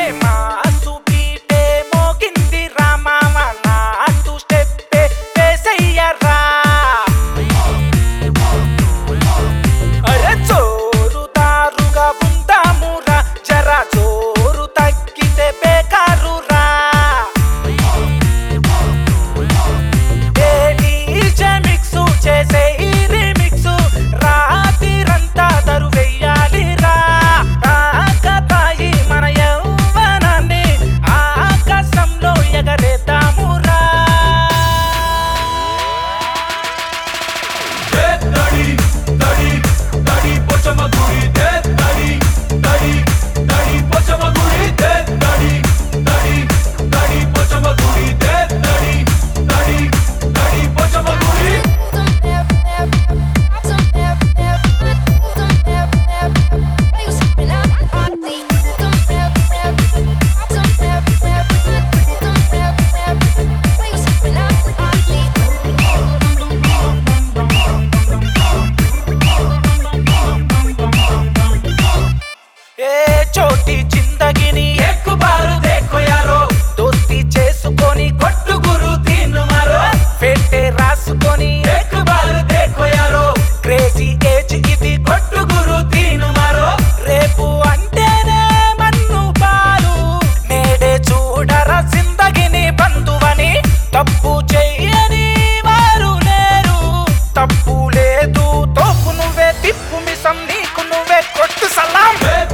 छोटी जिंदगी एक बार देखो यारो दोस्ती చేసుకొని కొట్టు గురు తీన్ మారో ఫేటే రాసుకొని एक बार देखो यारो క్రేజీ ఏజ్ ఇది కొట్టు గురు తీన్ మారో రేపు అంటేనే మన్ను పాలు నేడే చూడరా జిందగిని బంధువని తప్పు చేయని వారు లేరు తప్పు లేదు తోపు నువ్వే తిప్పు మిసం నీకు నువ్వే కొట్టు సలాం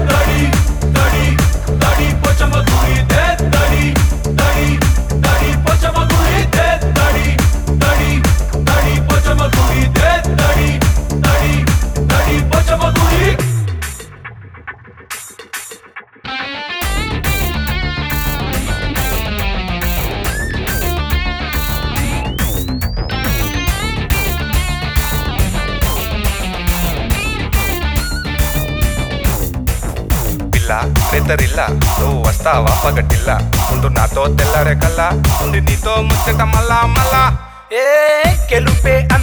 రేతరిల్లా నువ్వు వస్తావా పగటిల్లా ముందు నాతో తెల్లరే కల్లా ఉంది నీతో ముచ్చట మళ్ళా మళ్ళా ఏ గెలుపే